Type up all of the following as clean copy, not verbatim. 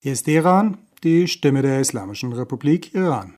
Hier ist Teheran, die Stimme der Islamischen Republik Iran.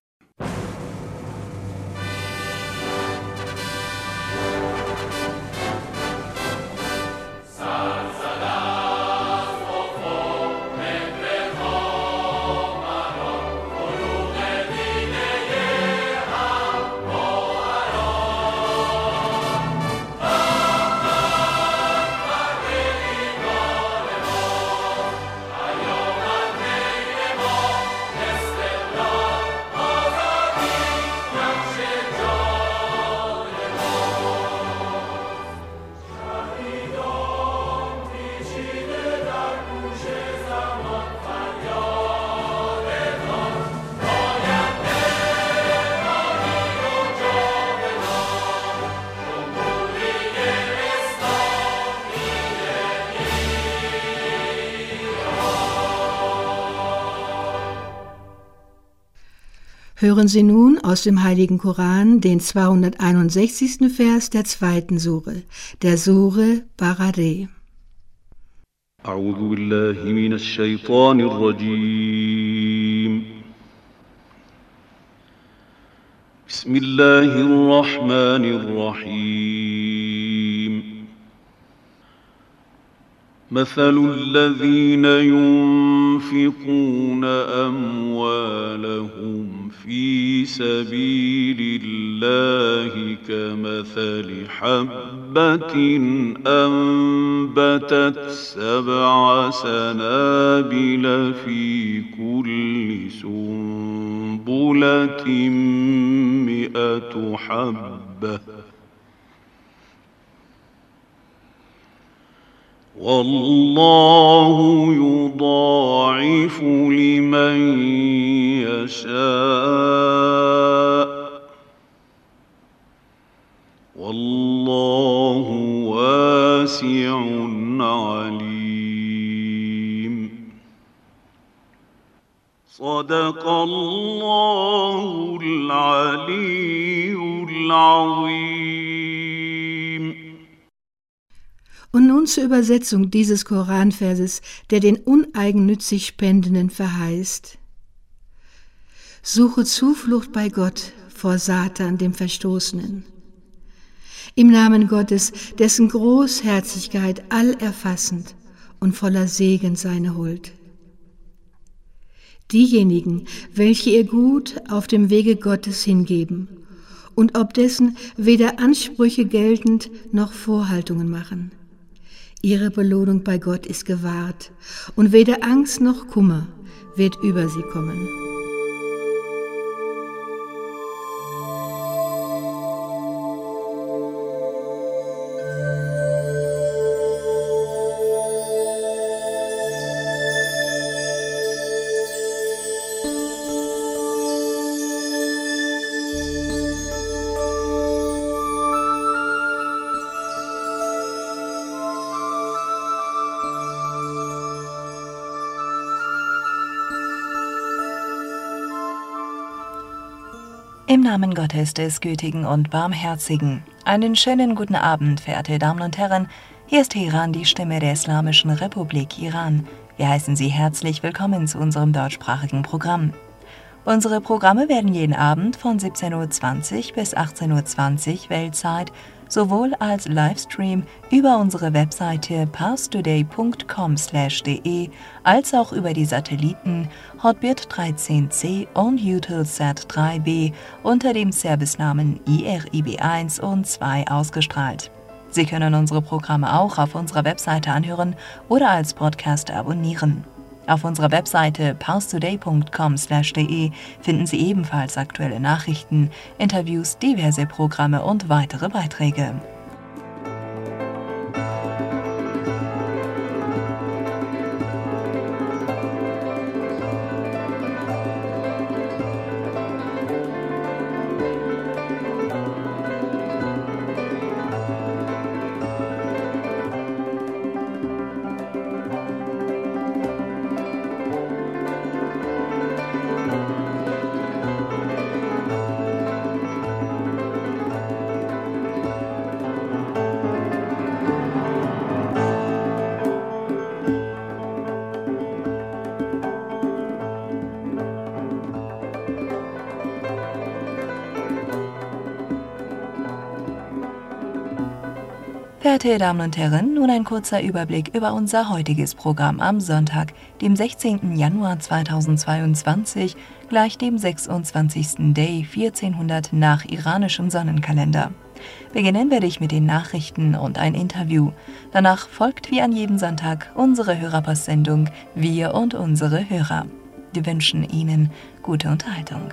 Hören Sie nun aus dem Heiligen Koran den 261. Vers der 2. Sure, der Sure Barareh. أعوذ بالله من الشيطان الرجيم بسم الله الرحمن الرحيم مثل الذين ينفقون أموالهم في سبيل الله كمثل حبة أنبتت 7 سنابل في كل سنبلة 100 حبة والله يضاعف لمن يشاء والله واسع عليم صدق الله العلي العظيم. Und nun zur Übersetzung dieses Koranverses, der den uneigennützig Spendenden verheißt. Suche Zuflucht bei Gott vor Satan, dem Verstoßenen. Im Namen Gottes, dessen Großherzigkeit allerfassend und voller Segen seine Huld. Diejenigen, welche ihr Gut auf dem Wege Gottes hingeben und ob dessen weder Ansprüche geltend noch Vorhaltungen machen. Ihre Belohnung bei Gott ist gewahrt, und weder Angst noch Kummer wird über sie kommen. Im Namen Gottes des Gütigen und Barmherzigen. Einen schönen guten Abend, verehrte Damen und Herren. Hier ist Teheran, die Stimme der Islamischen Republik Iran. Wir heißen Sie herzlich willkommen zu unserem deutschsprachigen Programm. Unsere Programme werden jeden Abend von 17:20 Uhr bis 18:20 Uhr Weltzeit sowohl als Livestream über unsere Webseite parstoday.com/de als auch über die Satelliten Hotbird 13C und Eutelsat 3B unter dem Servicenamen IRIB1 und 2 ausgestrahlt. Sie können unsere Programme auch auf unserer Webseite anhören oder als Podcast abonnieren. Auf unserer Webseite parstoday.com/de finden Sie ebenfalls aktuelle Nachrichten, Interviews, diverse Programme und weitere Beiträge. Verehrte Damen und Herren, nun ein kurzer Überblick über unser heutiges Programm am Sonntag, dem 16. Januar 2022, gleich dem 26. Day 1400 nach iranischem Sonnenkalender. Beginnen werde ich mit den Nachrichten und ein Interview. Danach folgt wie an jedem Sonntag unsere Hörerpostsendung Wir und unsere Hörer. Wir wünschen Ihnen gute Unterhaltung.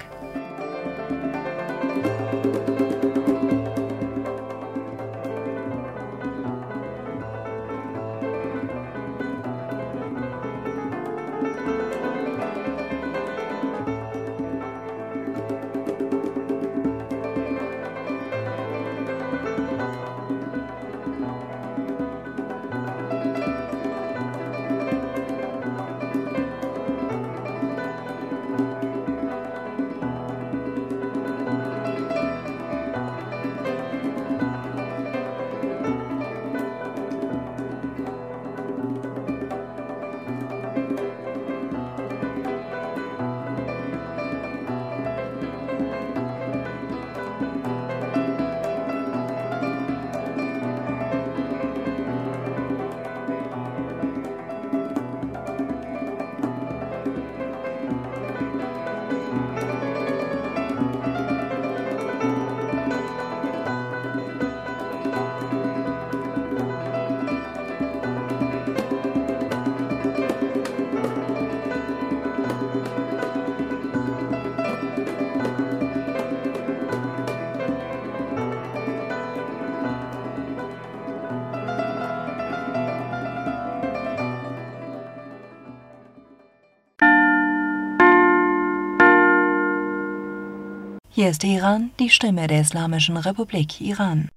Hier ist Teheran, die Stimme der Islamischen Republik Iran.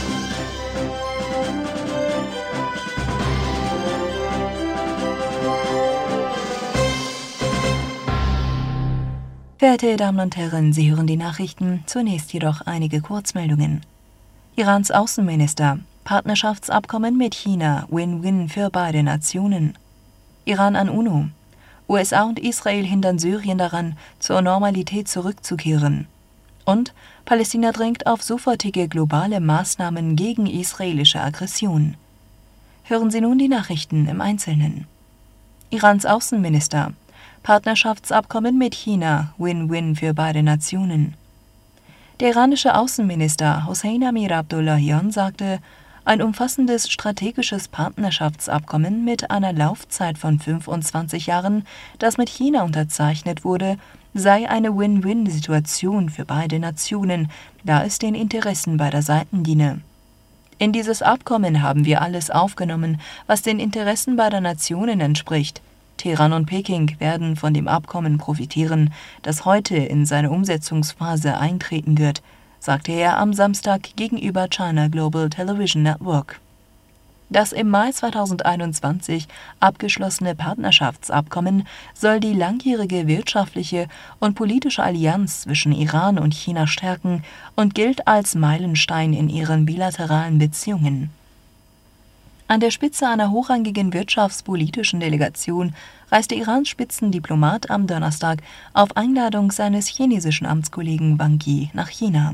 Verehrte Damen und Herren, Sie hören die Nachrichten, zunächst jedoch einige Kurzmeldungen. Irans Außenminister: Partnerschaftsabkommen mit China, Win-Win für beide Nationen. Iran an UNO: USA und Israel hindern Syrien daran, zur Normalität zurückzukehren. Und Palästina drängt auf sofortige globale Maßnahmen gegen israelische Aggression. Hören Sie nun die Nachrichten im Einzelnen. Irans Außenminister: Partnerschaftsabkommen mit China, Win-Win für beide Nationen. Der iranische Außenminister Hossein Amir-Abdollahian sagte, ein umfassendes strategisches Partnerschaftsabkommen mit einer Laufzeit von 25 Jahren, das mit China unterzeichnet wurde, sei eine Win-Win-Situation für beide Nationen, da es den Interessen beider Seiten diene. In dieses Abkommen haben wir alles aufgenommen, was den Interessen beider Nationen entspricht. Teheran und Peking werden von dem Abkommen profitieren, das heute in seine Umsetzungsphase eintreten wird, sagte er am Samstag gegenüber China Global Television Network. Das im Mai 2021 abgeschlossene Partnerschaftsabkommen soll die langjährige wirtschaftliche und politische Allianz zwischen Iran und China stärken und gilt als Meilenstein in ihren bilateralen Beziehungen. An der Spitze einer hochrangigen wirtschaftspolitischen Delegation reiste Irans Spitzendiplomat am Donnerstag auf Einladung seines chinesischen Amtskollegen Wang Yi nach China.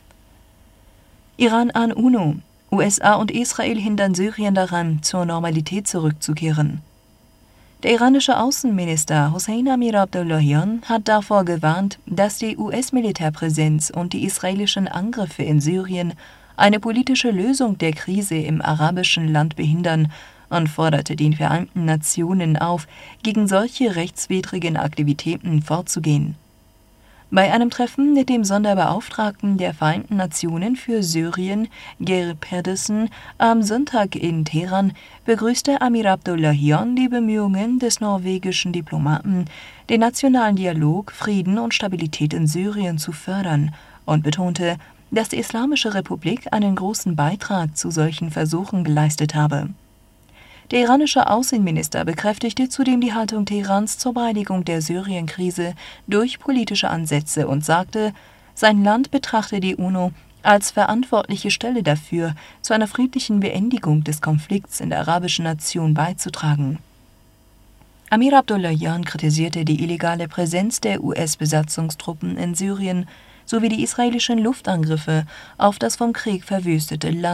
Iran an UNO: USA und Israel hindern Syrien daran, zur Normalität zurückzukehren. Der iranische Außenminister Hossein Amir-Abdollahian hat davor gewarnt, dass die US-Militärpräsenz und die israelischen Angriffe in Syrien eine politische Lösung der Krise im arabischen Land behindern und forderte die Vereinten Nationen auf, gegen solche rechtswidrigen Aktivitäten vorzugehen. Bei einem Treffen mit dem Sonderbeauftragten der Vereinten Nationen für Syrien, Geir Pedersen, am Sonntag in Teheran begrüßte Amir-Abdollahian die Bemühungen des norwegischen Diplomaten, den nationalen Dialog, Frieden und Stabilität in Syrien zu fördern und betonte, dass die Islamische Republik einen großen Beitrag zu solchen Versuchen geleistet habe. Der iranische Außenminister bekräftigte zudem die Haltung Teherans zur Bereinigung der Syrien-Krise durch politische Ansätze und sagte, sein Land betrachte die UNO als verantwortliche Stelle dafür, zu einer friedlichen Beendigung des Konflikts in der arabischen Nation beizutragen. Amir-Abdollahian kritisierte die illegale Präsenz der US-Besatzungstruppen in Syrien sowie die israelischen Luftangriffe auf das vom Krieg verwüstete Land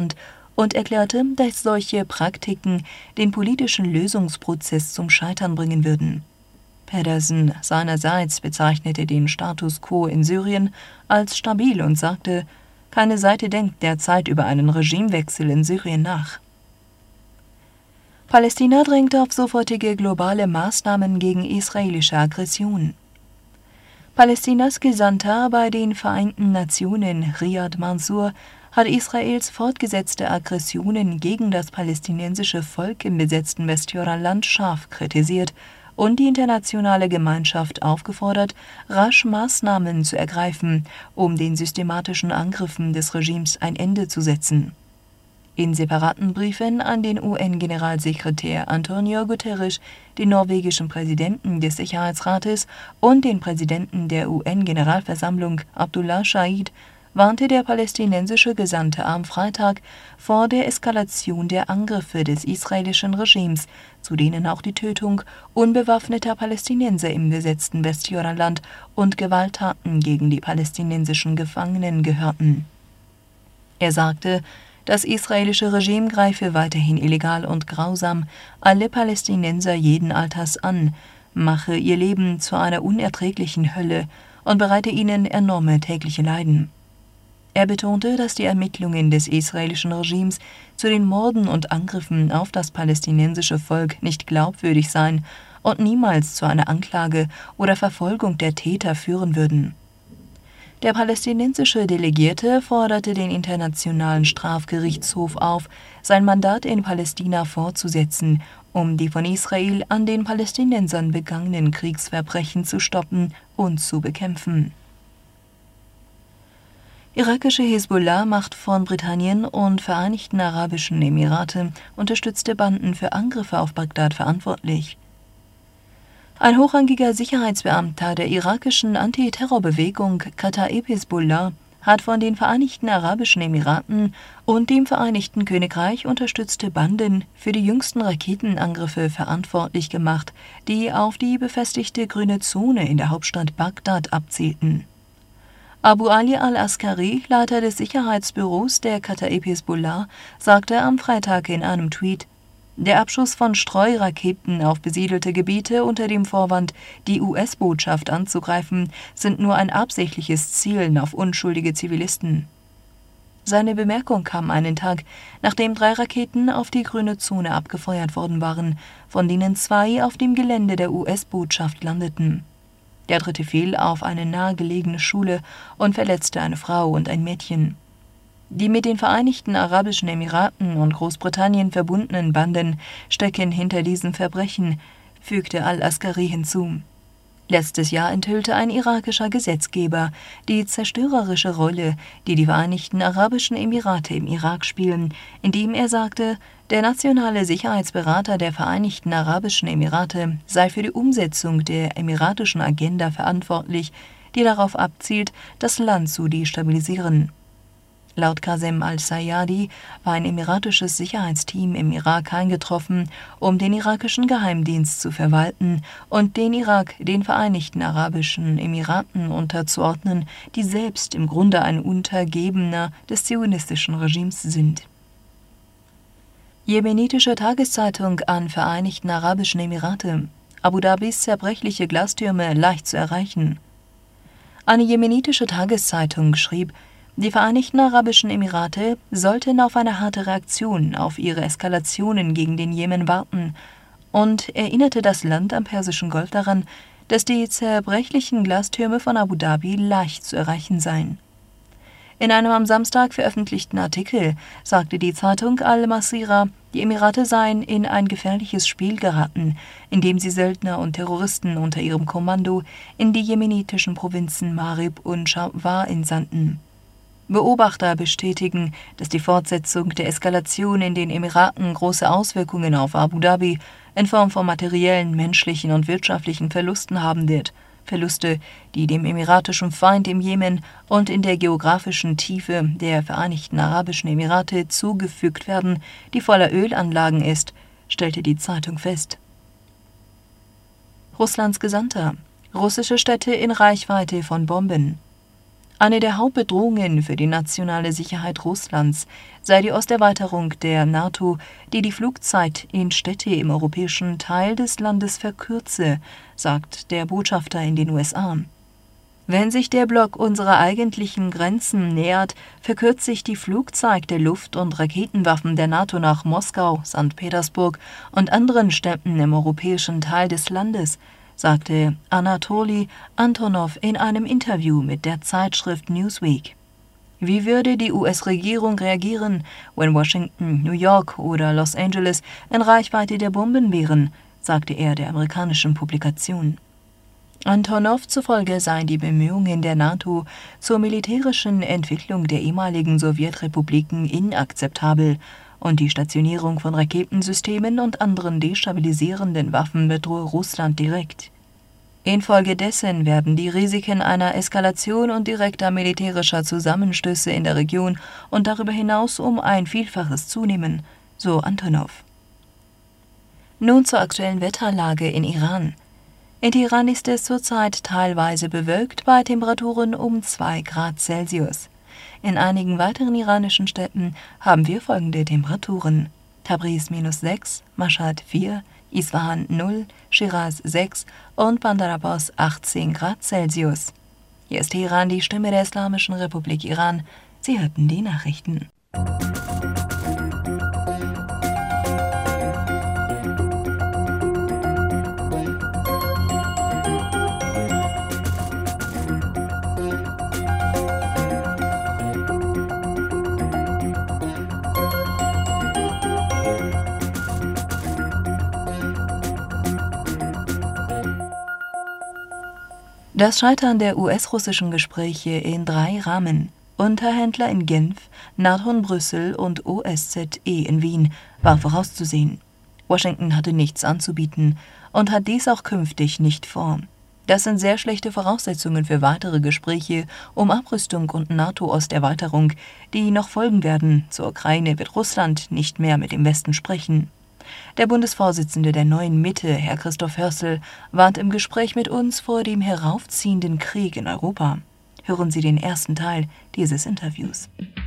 und erklärte, dass solche Praktiken den politischen Lösungsprozess zum Scheitern bringen würden. Pedersen seinerseits bezeichnete den Status quo in Syrien als stabil und sagte, keine Seite denkt derzeit über einen Regimewechsel in Syrien nach. Palästina drängt auf sofortige globale Maßnahmen gegen israelische Aggression. Palästinas Gesandter bei den Vereinten Nationen, Riyad Mansour, hat Israels fortgesetzte Aggressionen gegen das palästinensische Volk im besetzten Westjordanland scharf kritisiert und die internationale Gemeinschaft aufgefordert, rasch Maßnahmen zu ergreifen, um den systematischen Angriffen des Regimes ein Ende zu setzen. In separaten Briefen an den UN-Generalsekretär Antonio Guterres, den norwegischen Präsidenten des Sicherheitsrates und den Präsidenten der UN-Generalversammlung Abdullah Shahid warnte der palästinensische Gesandte am Freitag vor der Eskalation der Angriffe des israelischen Regimes, zu denen auch die Tötung unbewaffneter Palästinenser im besetzten Westjordanland und Gewalttaten gegen die palästinensischen Gefangenen gehörten. Er sagte, das israelische Regime greife weiterhin illegal und grausam alle Palästinenser jeden Alters an, mache ihr Leben zu einer unerträglichen Hölle und bereite ihnen enorme tägliche Leiden. Er betonte, dass die Ermittlungen des israelischen Regimes zu den Morden und Angriffen auf das palästinensische Volk nicht glaubwürdig seien und niemals zu einer Anklage oder Verfolgung der Täter führen würden. Der palästinensische Delegierte forderte den Internationalen Strafgerichtshof auf, sein Mandat in Palästina fortzusetzen, um die von Israel an den Palästinensern begangenen Kriegsverbrechen zu stoppen und zu bekämpfen. Irakische Hisbollah macht von Britannien und Vereinigten Arabischen Emirate unterstützte Banden für Angriffe auf Bagdad verantwortlich. Ein hochrangiger Sicherheitsbeamter der irakischen Antiterrorbewegung Kataib Hisbollah hat von den Vereinigten Arabischen Emiraten und dem Vereinigten Königreich unterstützte Banden für die jüngsten Raketenangriffe verantwortlich gemacht, die auf die befestigte grüne Zone in der Hauptstadt Bagdad abzielten. Abu Ali al-Askari, Leiter des Sicherheitsbüros der Kataib Hisbollah, sagte am Freitag in einem Tweet, der Abschuss von Streuraketen auf besiedelte Gebiete unter dem Vorwand, die US-Botschaft anzugreifen, sind nur ein absichtliches Zielen auf unschuldige Zivilisten. Seine Bemerkung kam einen Tag, nachdem 3 Raketen auf die grüne Zone abgefeuert worden waren, von denen 2 auf dem Gelände der US-Botschaft landeten. Der 3. fiel auf eine nahegelegene Schule und verletzte eine Frau und ein Mädchen. Die mit den Vereinigten Arabischen Emiraten und Großbritannien verbundenen Banden stecken hinter diesen Verbrechen, fügte al-Askari hinzu. Letztes Jahr enthüllte ein irakischer Gesetzgeber die zerstörerische Rolle, die die Vereinigten Arabischen Emirate im Irak spielen, indem er sagte, der nationale Sicherheitsberater der Vereinigten Arabischen Emirate sei für die Umsetzung der emiratischen Agenda verantwortlich, die darauf abzielt, das Land zu destabilisieren. Laut Qasem al-Sayadi war ein emiratisches Sicherheitsteam im Irak eingetroffen, um den irakischen Geheimdienst zu verwalten und den Irak den Vereinigten Arabischen Emiraten unterzuordnen, die selbst im Grunde ein Untergebener des zionistischen Regimes sind. Jemenitische Tageszeitung an Vereinigten Arabischen Emirate: Abu Dhabis zerbrechliche Glastürme leicht zu erreichen. Eine jemenitische Tageszeitung schrieb, die Vereinigten Arabischen Emirate sollten auf eine harte Reaktion auf ihre Eskalationen gegen den Jemen warten und erinnerte das Land am Persischen Golf daran, dass die zerbrechlichen Glastürme von Abu Dhabi leicht zu erreichen seien. In einem am Samstag veröffentlichten Artikel sagte die Zeitung Al-Masira, die Emirate seien in ein gefährliches Spiel geraten, in dem sie Söldner und Terroristen unter ihrem Kommando in die jemenitischen Provinzen Marib und Shabwa entsandten. Beobachter bestätigen, dass die Fortsetzung der Eskalation in den Emiraten große Auswirkungen auf Abu Dhabi in Form von materiellen, menschlichen und wirtschaftlichen Verlusten haben wird. Verluste, die dem emiratischen Feind im Jemen und in der geografischen Tiefe der Vereinigten Arabischen Emirate zugefügt werden, die voller Ölanlagen ist, stellte die Zeitung fest. Russlands Gesandter: Russische Städte in Reichweite von Bomben. Eine der Hauptbedrohungen für die nationale Sicherheit Russlands sei die Osterweiterung der NATO, die die Flugzeit in Städte im europäischen Teil des Landes verkürze, sagt der Botschafter in den USA. Wenn sich der Block unserer eigentlichen Grenzen nähert, verkürzt sich die Flugzeit der Luft- und Raketenwaffen der NATO nach Moskau, St. Petersburg und anderen Städten im europäischen Teil des Landes, sagte Anatoli Antonov in einem Interview mit der Zeitschrift Newsweek. Wie würde die US-Regierung reagieren, wenn Washington, New York oder Los Angeles in Reichweite der Bomben wären, sagte er der amerikanischen Publikation. Antonov zufolge seien die Bemühungen der NATO zur militärischen Entwicklung der ehemaligen Sowjetrepubliken inakzeptabel und die Stationierung von Raketensystemen und anderen destabilisierenden Waffen bedrohe Russland direkt. Infolgedessen werden die Risiken einer Eskalation und direkter militärischer Zusammenstöße in der Region und darüber hinaus um ein Vielfaches zunehmen, so Antonov. Nun zur aktuellen Wetterlage in Iran. In Teheran ist es zurzeit teilweise bewölkt bei Temperaturen um 2 Grad Celsius. In einigen weiteren iranischen Städten haben wir folgende Temperaturen: Tabriz -6, Mashhad 4, Isfahan 0, Schiraz 6 und Bandar Abbas 18 Grad Celsius. Hier ist Teheran, die Stimme der Islamischen Republik Iran. Sie hörten die Nachrichten. Das Scheitern der US-russischen Gespräche in 3 Rahmen, Unterhändler in Genf, NATO in Brüssel und OSZE in Wien, war vorauszusehen. Washington hatte nichts anzubieten und hat dies auch künftig nicht vor. Das sind sehr schlechte Voraussetzungen für weitere Gespräche um Abrüstung und NATO-Osterweiterung, die noch folgen werden. Zur Ukraine wird Russland nicht mehr mit dem Westen sprechen. Der Bundesvorsitzende der Neuen Mitte, Herr Christoph Hörsel, warnt im Gespräch mit uns vor dem heraufziehenden Krieg in Europa. Hören Sie den ersten Teil dieses Interviews.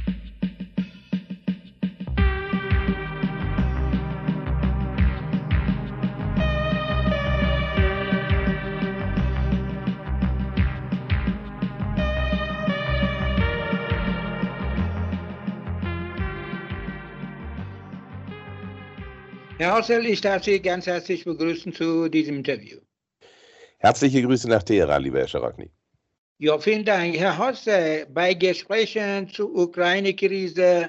Herr Hörsel, ich darf Sie ganz herzlich begrüßen zu diesem Interview. Herzliche Grüße nach Teheran, lieber Herr Scharokny. Ja, vielen Dank. Herr Hörsel, bei Gesprächen zur Ukraine-Krise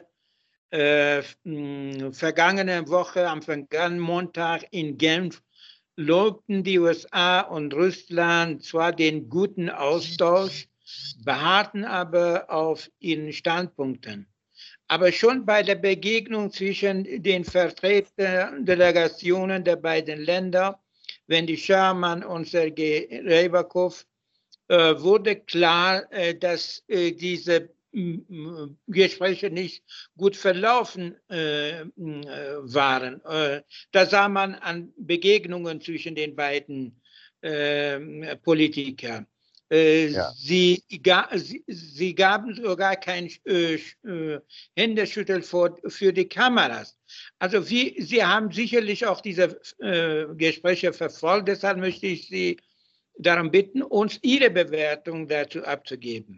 vergangene Woche, am vergangenen Montag in Genf, lobten die USA und Russland zwar den guten Austausch, beharrten aber auf ihren Standpunkten. Aber schon bei der Begegnung zwischen den Vertreterdelegationen der beiden Länder, Wendy Sherman und Sergei Ryabkov, wurde klar, dass diese Gespräche nicht gut verlaufen waren. Da sah man an Begegnungen zwischen den beiden Politikern. Ja. Sie gaben sogar kein Händeschütteln für die Kameras. Also Sie haben sicherlich auch diese Gespräche verfolgt. Deshalb möchte ich Sie darum bitten, uns Ihre Bewertung dazu abzugeben.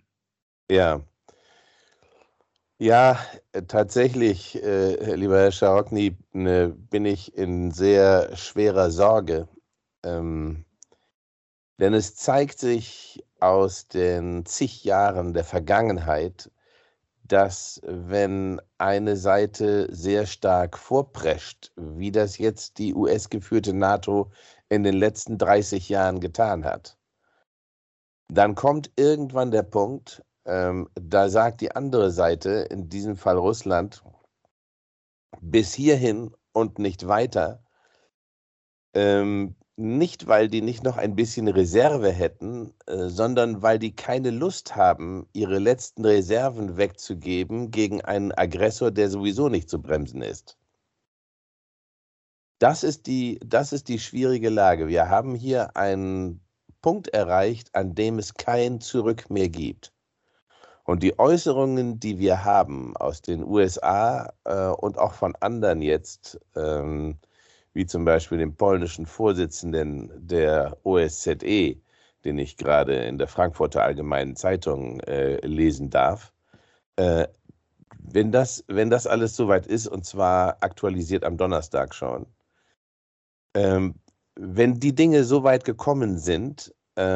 Ja, tatsächlich, lieber Herr Scharokny, bin ich in sehr schwerer Sorge. Denn es zeigt sich aus den zig Jahren der Vergangenheit, dass wenn eine Seite sehr stark vorprescht, wie das jetzt die US-geführte NATO in den letzten 30 Jahren getan hat, dann kommt irgendwann der Punkt, da sagt die andere Seite, in diesem Fall Russland, bis hierhin und nicht weiter. Nicht, weil die nicht noch ein bisschen Reserve hätten, sondern weil die keine Lust haben, ihre letzten Reserven wegzugeben gegen einen Aggressor, der sowieso nicht zu bremsen ist. Das ist die schwierige Lage. Wir haben hier einen Punkt erreicht, an dem es kein Zurück mehr gibt. Und die Äußerungen, die wir haben aus den USA und auch von anderen jetzt, wie zum Beispiel dem polnischen Vorsitzenden der OSZE, den ich gerade in der Frankfurter Allgemeinen Zeitung lesen darf, wenn das alles soweit ist, und zwar aktualisiert am Donnerstag schon, wenn die Dinge so weit gekommen sind,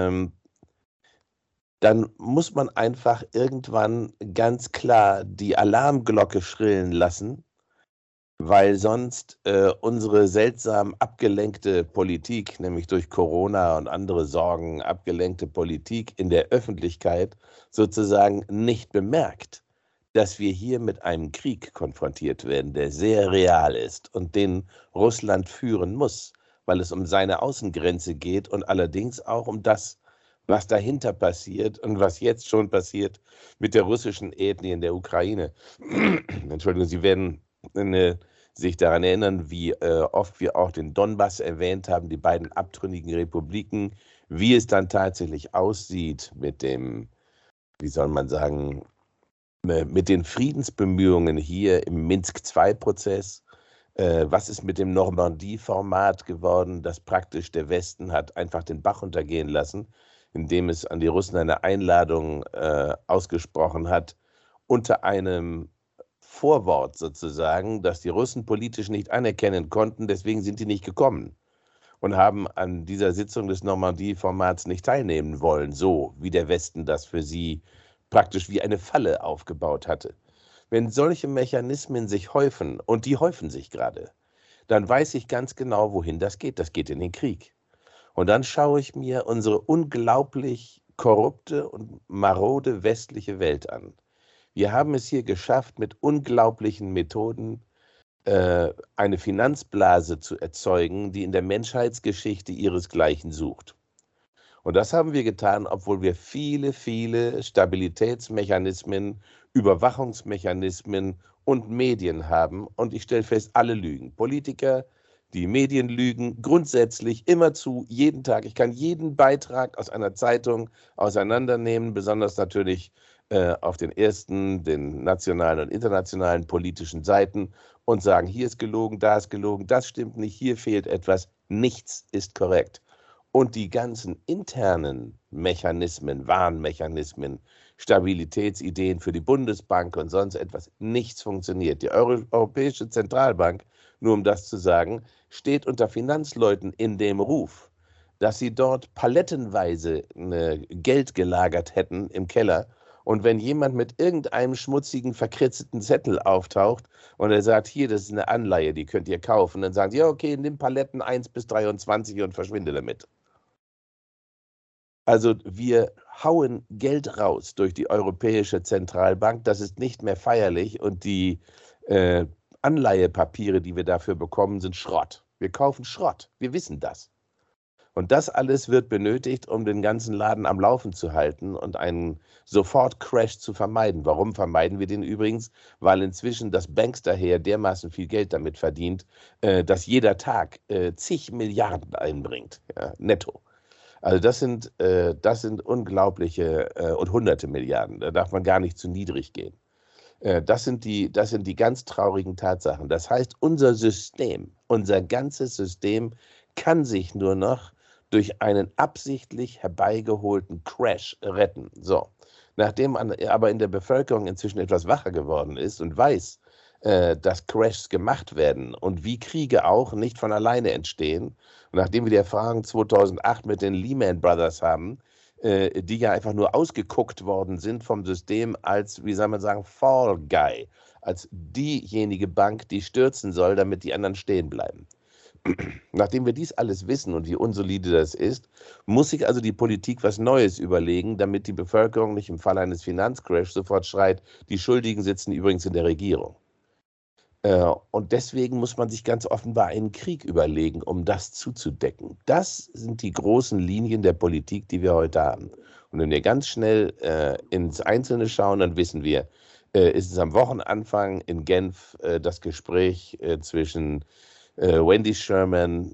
dann muss man einfach irgendwann ganz klar die Alarmglocke schrillen lassen, weil sonst unsere seltsam abgelenkte Politik, nämlich durch Corona und andere Sorgen abgelenkte Politik in der Öffentlichkeit sozusagen nicht bemerkt, dass wir hier mit einem Krieg konfrontiert werden, der sehr real ist und den Russland führen muss, weil es um seine Außengrenze geht und allerdings auch um das, was dahinter passiert und was jetzt schon passiert mit der russischen Ethnie in der Ukraine. Entschuldigung, Sie werden sich daran erinnern, wie oft wir auch den Donbass erwähnt haben, die beiden abtrünnigen Republiken, wie es dann tatsächlich aussieht mit dem, wie soll man sagen, mit den Friedensbemühungen hier im Minsk-II-Prozess. Was ist mit dem Normandie-Format geworden, das praktisch der Westen hat einfach den Bach untergehen lassen, indem es an die Russen eine Einladung ausgesprochen hat, unter einem Vorwort sozusagen, dass die Russen politisch nicht anerkennen konnten, deswegen sind die nicht gekommen und haben an dieser Sitzung des Normandie-Formats nicht teilnehmen wollen, so wie der Westen das für sie praktisch wie eine Falle aufgebaut hatte. Wenn solche Mechanismen sich häufen, und die häufen sich gerade, dann weiß ich ganz genau, wohin das geht. Das geht in den Krieg. Und dann schaue ich mir unsere unglaublich korrupte und marode westliche Welt an. Wir haben es hier geschafft, mit unglaublichen Methoden eine Finanzblase zu erzeugen, die in der Menschheitsgeschichte ihresgleichen sucht. Und das haben wir getan, obwohl wir viele, viele Stabilitätsmechanismen, Überwachungsmechanismen und Medien haben. Und ich stelle fest, alle lügen. Politiker, die Medien lügen, grundsätzlich immerzu, jeden Tag. Ich kann jeden Beitrag aus einer Zeitung auseinandernehmen, besonders natürlich auf den ersten, den nationalen und internationalen politischen Seiten und sagen, hier ist gelogen, das stimmt nicht, hier fehlt etwas, nichts ist korrekt. Und die ganzen internen Mechanismen, Warnmechanismen, Stabilitätsideen für die Bundesbank und sonst etwas, nichts funktioniert. Die Europäische Zentralbank, nur um das zu sagen, steht unter Finanzleuten in dem Ruf, dass sie dort palettenweise Geld gelagert hätten im Keller. Und wenn jemand mit irgendeinem schmutzigen, verkritzelten Zettel auftaucht und er sagt, hier, das ist eine Anleihe, die könnt ihr kaufen, dann sagen sie, ja, okay, nimm Paletten 1 bis 23 und verschwinde damit. Also wir hauen Geld raus durch die Europäische Zentralbank, das ist nicht mehr feierlich und die Anleihepapiere, die wir dafür bekommen, sind Schrott. Wir kaufen Schrott, wir wissen das. Und das alles wird benötigt, um den ganzen Laden am Laufen zu halten und einen Sofort-Crash zu vermeiden. Warum vermeiden wir den übrigens? Weil inzwischen das Banksterheer dermaßen viel Geld damit verdient, dass jeder Tag zig Milliarden einbringt, ja, netto. Also das sind unglaubliche und hunderte Milliarden. Da darf man gar nicht zu niedrig gehen. Das sind die ganz traurigen Tatsachen. Das heißt, unser System, unser ganzes System kann sich nur noch durch einen absichtlich herbeigeholten Crash retten. So, nachdem man aber in der Bevölkerung inzwischen etwas wacher geworden ist und weiß, dass Crashs gemacht werden und wie Kriege auch nicht von alleine entstehen, und nachdem wir die Erfahrung 2008 mit den Lehman Brothers haben, die ja einfach nur ausgeguckt worden sind vom System als, wie soll man sagen, Fall Guy, als diejenige Bank, die stürzen soll, damit die anderen stehen bleiben. Nachdem wir dies alles wissen und wie unsolide das ist, muss sich also die Politik was Neues überlegen, damit die Bevölkerung nicht im Fall eines Finanzcrashs sofort schreit, die Schuldigen sitzen übrigens in der Regierung. Und deswegen muss man sich ganz offenbar einen Krieg überlegen, um das zuzudecken. Das sind die großen Linien der Politik, die wir heute haben. Und wenn wir ganz schnell ins Einzelne schauen, dann wissen wir, ist es am Wochenanfang in Genf das Gespräch zwischen Wendy Sherman,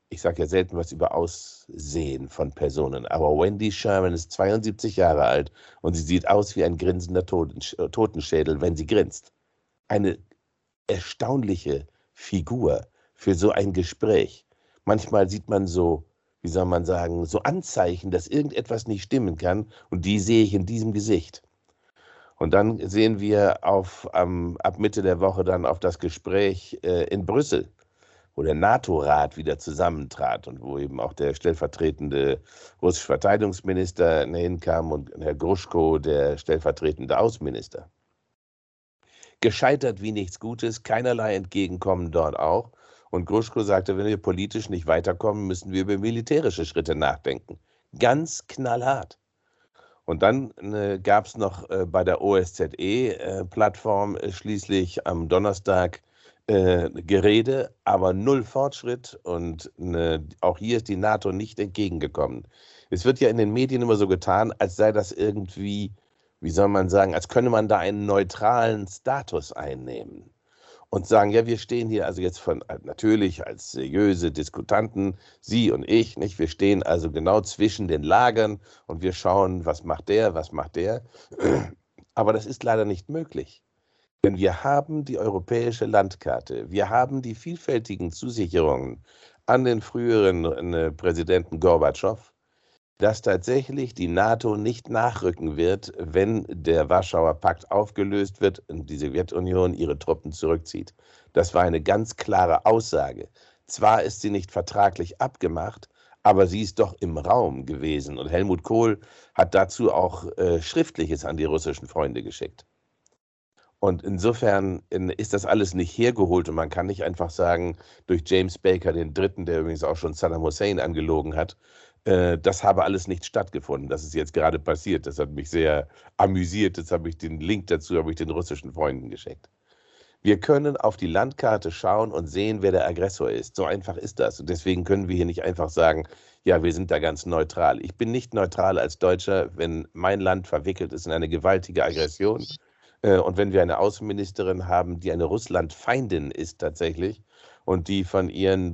ich sage ja selten was über Aussehen von Personen, aber Wendy Sherman ist 72 Jahre alt und sie sieht aus wie ein grinsender Totenschädel, wenn sie grinst. Eine erstaunliche Figur für so ein Gespräch. Manchmal sieht man so, wie soll man sagen, so Anzeichen, dass irgendetwas nicht stimmen kann, und die sehe ich in diesem Gesicht. Und dann sehen wir ab Mitte der Woche dann auf das Gespräch in Brüssel, wo der NATO-Rat wieder zusammentrat und wo eben auch der stellvertretende russische Verteidigungsminister hinkam und Herr Gruschko, der stellvertretende Außenminister. Gescheitert wie nichts Gutes, keinerlei Entgegenkommen dort auch. Und Gruschko sagte, wenn wir politisch nicht weiterkommen, müssen wir über militärische Schritte nachdenken. Ganz knallhart. Und dann gab es noch bei der OSZE-Plattform schließlich am Donnerstag Gerede, aber null Fortschritt, und auch hier ist die NATO nicht entgegengekommen. Es wird ja in den Medien immer so getan, als sei das irgendwie, wie soll man sagen, als könne man da einen neutralen Status einnehmen und sagen, ja, wir stehen hier also jetzt natürlich als seriöse Diskutanten, Sie und ich, nicht? Wir stehen also genau zwischen den Lagern und wir schauen, was macht der. Aber das ist leider nicht möglich. Denn wir haben die europäische Landkarte, wir haben die vielfältigen Zusicherungen an den früheren Präsidenten Gorbatschow, dass tatsächlich die NATO nicht nachrücken wird, wenn der Warschauer Pakt aufgelöst wird und die Sowjetunion ihre Truppen zurückzieht. Das war eine ganz klare Aussage. Zwar ist sie nicht vertraglich abgemacht, aber sie ist doch im Raum gewesen. Und Helmut Kohl hat dazu auch Schriftliches an die russischen Freunde geschickt. Und insofern ist das alles nicht hergeholt und man kann nicht einfach sagen, durch James Baker den Dritten, der übrigens auch schon Saddam Hussein angelogen hat, das habe alles nicht stattgefunden. Das ist jetzt gerade passiert. Das hat mich sehr amüsiert. Jetzt habe ich den Link dazu den russischen Freunden geschickt. Wir können auf die Landkarte schauen und sehen, wer der Aggressor ist. So einfach ist das. Und deswegen können wir hier nicht einfach sagen, ja, wir sind da ganz neutral. Ich bin nicht neutral als Deutscher, wenn mein Land verwickelt ist in eine gewaltige Aggression. Und wenn wir eine Außenministerin haben, die eine Russlandfeindin ist tatsächlich und die von ihren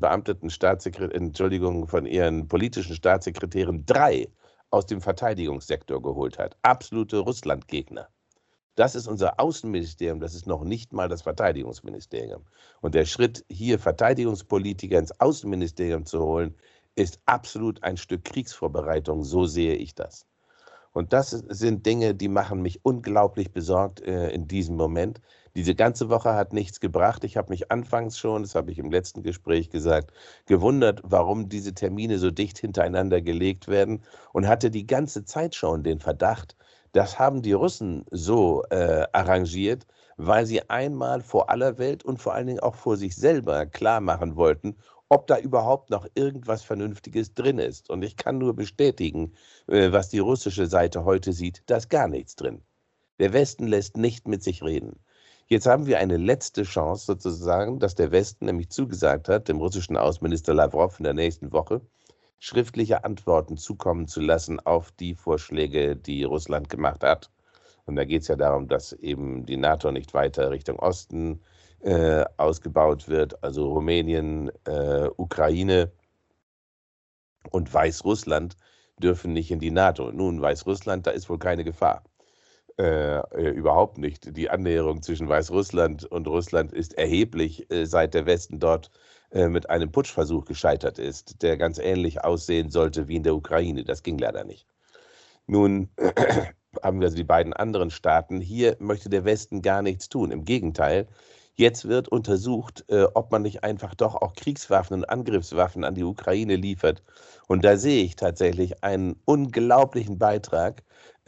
von ihren politischen Staatssekretären 3 aus dem Verteidigungssektor geholt hat. Absolute Russlandgegner. Das ist unser Außenministerium, das ist noch nicht mal das Verteidigungsministerium. Und der Schritt, hier Verteidigungspolitiker ins Außenministerium zu holen, ist absolut ein Stück Kriegsvorbereitung, so sehe ich das. Und das sind Dinge, die machen mich unglaublich besorgt in diesem Moment. Diese ganze Woche hat nichts gebracht. Ich habe mich anfangs schon, das habe ich im letzten Gespräch gesagt, gewundert, warum diese Termine so dicht hintereinander gelegt werden und hatte die ganze Zeit schon den Verdacht, das haben die Russen so arrangiert, weil sie einmal vor aller Welt und vor allen Dingen auch vor sich selber klar machen wollten, ob da überhaupt noch irgendwas Vernünftiges drin ist. Und ich kann nur bestätigen, was die russische Seite heute sieht, da ist gar nichts drin. Der Westen lässt nicht mit sich reden. Jetzt haben wir eine letzte Chance sozusagen, dass der Westen nämlich zugesagt hat, dem russischen Außenminister Lavrov in der nächsten Woche schriftliche Antworten zukommen zu lassen auf die Vorschläge, die Russland gemacht hat. Und da geht es ja darum, dass eben die NATO nicht weiter Richtung Osten ausgebaut wird, also Rumänien, Ukraine und Weißrussland dürfen nicht in die NATO. Nun, Weißrussland, da ist wohl keine Gefahr. Überhaupt nicht. Die Annäherung zwischen Weißrussland und Russland ist erheblich, seit der Westen dort mit einem Putschversuch gescheitert ist, der ganz ähnlich aussehen sollte wie in der Ukraine. Das ging leider nicht. Nun haben wir also die beiden anderen Staaten. Hier möchte der Westen gar nichts tun. Im Gegenteil, jetzt wird untersucht, ob man nicht einfach doch auch Kriegswaffen und Angriffswaffen an die Ukraine liefert. Und da sehe ich tatsächlich einen unglaublichen Beitrag,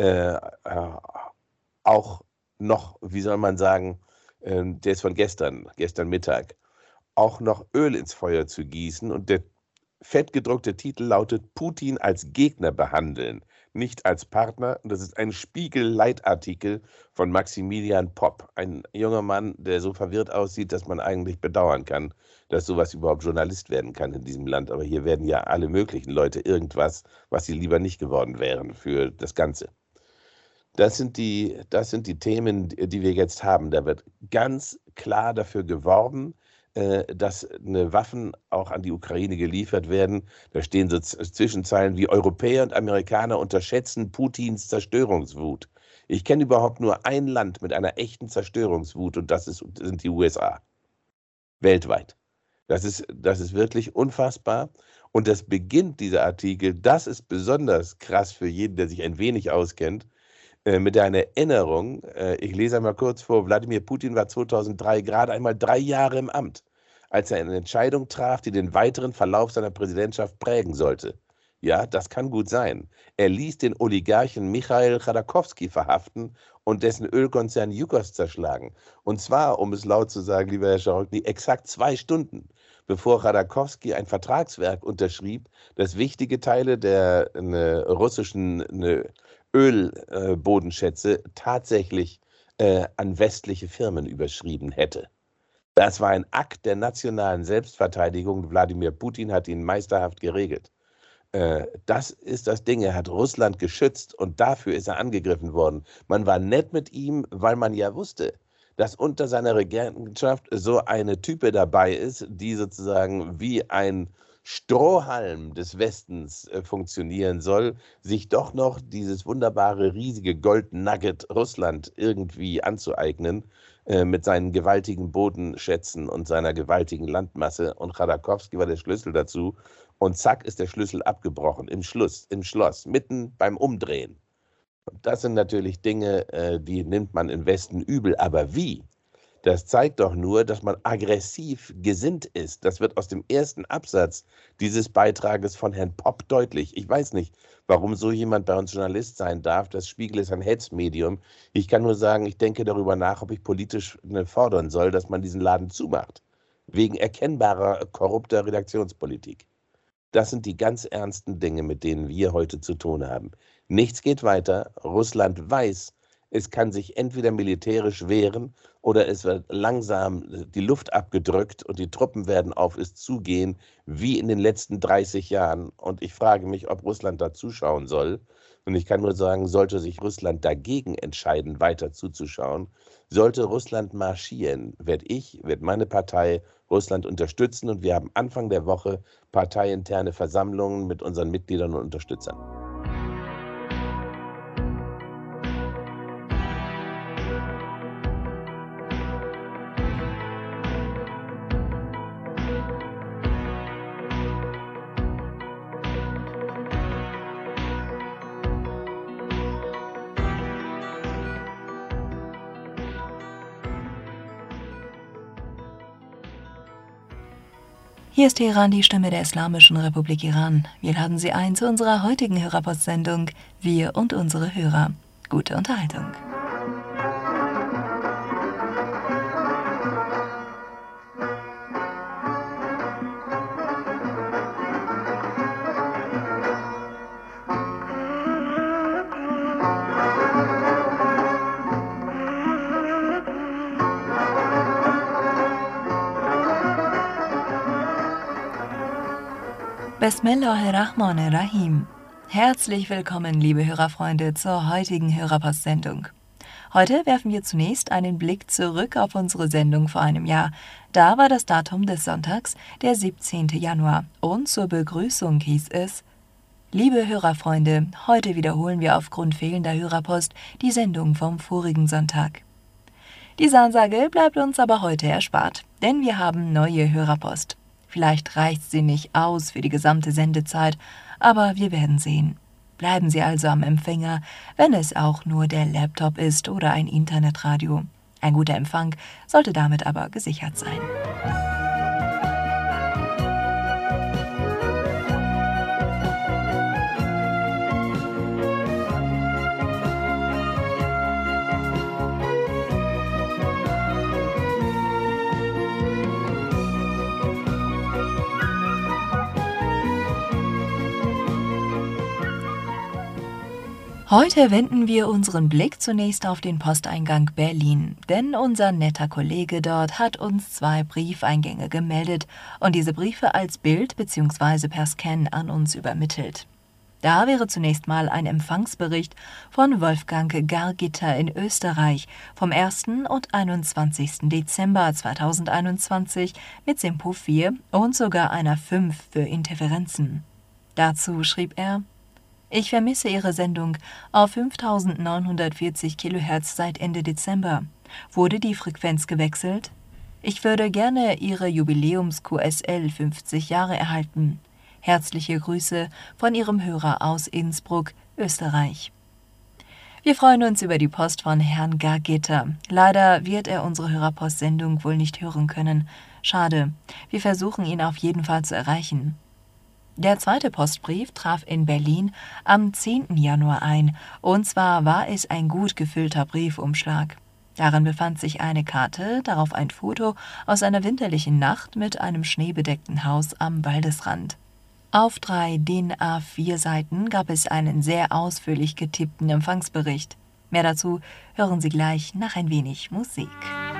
auch noch, wie soll man sagen, der ist von gestern Mittag, auch noch Öl ins Feuer zu gießen. Und der fettgedruckte Titel lautet: Putin als Gegner behandeln, nicht als Partner. Und das ist ein Spiegel-Leitartikel von Maximilian Popp, ein junger Mann, der so verwirrt aussieht, dass man eigentlich bedauern kann, dass sowas überhaupt Journalist werden kann in diesem Land. Aber hier werden ja alle möglichen Leute irgendwas, was sie lieber nicht geworden wären für das Ganze. Das sind die Themen, die wir jetzt haben. Da wird ganz klar dafür geworben, dass Waffen auch an die Ukraine geliefert werden. Da stehen so Zwischenzeilen wie Europäer und Amerikaner unterschätzen Putins Zerstörungswut. Ich kenne überhaupt nur ein Land mit einer echten Zerstörungswut und das sind die USA. Weltweit. Das ist wirklich unfassbar. Und das beginnt, dieser Artikel, das ist besonders krass für jeden, der sich ein wenig auskennt, mit einer Erinnerung. Ich lese einmal kurz vor. Wladimir Putin war 2003 gerade einmal 3 Jahre im Amt, als er eine Entscheidung traf, die den weiteren Verlauf seiner Präsidentschaft prägen sollte. Ja, das kann gut sein. Er ließ den Oligarchen Michail Chodorkowski verhaften und dessen Ölkonzern Yukos zerschlagen. Und zwar, um es laut zu sagen, lieber Herr Scharocki, exakt 2 Stunden, bevor Chodorkowski ein Vertragswerk unterschrieb, das wichtige Teile der russischen Ölbodenschätze tatsächlich an westliche Firmen überschrieben hätte. Das war ein Akt der nationalen Selbstverteidigung. Wladimir Putin hat ihn meisterhaft geregelt. Das ist das Ding. Er hat Russland geschützt und dafür ist er angegriffen worden. Man war nett mit ihm, weil man ja wusste, dass unter seiner Regentschaft so eine Type dabei ist, die sozusagen wie ein Strohhalm des Westens funktionieren soll, sich doch noch dieses wunderbare, riesige Goldnugget Russland irgendwie anzueignen, mit seinen gewaltigen Bodenschätzen und seiner gewaltigen Landmasse. Und Chodorkowski war der Schlüssel dazu. Und zack ist der Schlüssel abgebrochen, im Schloss, mitten beim Umdrehen. Und das sind natürlich Dinge, die nimmt man im Westen übel. Aber wie? Das zeigt doch nur, dass man aggressiv gesinnt ist. Das wird aus dem ersten Absatz dieses Beitrages von Herrn Popp deutlich. Ich weiß nicht, warum so jemand bei uns Journalist sein darf. Das Spiegel ist ein Hetzmedium. Ich kann nur sagen, ich denke darüber nach, ob ich politisch fordern soll, dass man diesen Laden zumacht. Wegen erkennbarer, korrupter Redaktionspolitik. Das sind die ganz ernsten Dinge, mit denen wir heute zu tun haben. Nichts geht weiter. Russland weiß, es kann sich entweder militärisch wehren oder es wird langsam die Luft abgedrückt und die Truppen werden auf es zugehen, wie in den letzten 30 Jahren. Und ich frage mich, ob Russland da zuschauen soll. Und ich kann nur sagen, sollte sich Russland dagegen entscheiden, weiter zuzuschauen, sollte Russland marschieren, wird meine Partei Russland unterstützen. Und wir haben Anfang der Woche parteiinterne Versammlungen mit unseren Mitgliedern und Unterstützern. Hier ist Teheran, die Stimme der Islamischen Republik Iran. Wir laden Sie ein zu unserer heutigen Hörerpost-Sendung Wir und unsere Hörer. Gute Unterhaltung. Bismillahirrahmanirrahim. Herzlich willkommen, liebe Hörerfreunde, zur heutigen Hörerpost-Sendung. Heute werfen wir zunächst einen Blick zurück auf unsere Sendung vor einem Jahr. Da war das Datum des Sonntags der 17. Januar und zur Begrüßung hieß es: Liebe Hörerfreunde, heute wiederholen wir aufgrund fehlender Hörerpost die Sendung vom vorigen Sonntag. Diese Ansage bleibt uns aber heute erspart, denn wir haben neue Hörerpost. Vielleicht reicht sie nicht aus für die gesamte Sendezeit, aber wir werden sehen. Bleiben Sie also am Empfänger, wenn es auch nur der Laptop ist oder ein Internetradio. Ein guter Empfang sollte damit aber gesichert sein. Heute wenden wir unseren Blick zunächst auf den Posteingang Berlin, denn unser netter Kollege dort hat uns 2 Briefeingänge gemeldet und diese Briefe als Bild bzw. per Scan an uns übermittelt. Da wäre zunächst mal ein Empfangsbericht von Wolfgang Gargitter in Österreich vom 1. und 21. Dezember 2021 mit Sempo 4 und sogar einer 5 für Interferenzen. Dazu schrieb er: Ich vermisse Ihre Sendung auf 5940 kHz seit Ende Dezember. Wurde die Frequenz gewechselt? Ich würde gerne Ihre Jubiläums-QSL 50 Jahre erhalten. Herzliche Grüße von Ihrem Hörer aus Innsbruck, Österreich. Wir freuen uns über die Post von Herrn Gargitter. Leider wird er unsere Hörerpostsendung wohl nicht hören können. Schade. Wir versuchen ihn auf jeden Fall zu erreichen. Der zweite Postbrief traf in Berlin am 10. Januar ein, und zwar war es ein gut gefüllter Briefumschlag. Darin befand sich eine Karte, darauf ein Foto aus einer winterlichen Nacht mit einem schneebedeckten Haus am Waldesrand. Auf 3 DIN A4 Seiten gab es einen sehr ausführlich getippten Empfangsbericht. Mehr dazu hören Sie gleich nach ein wenig Musik.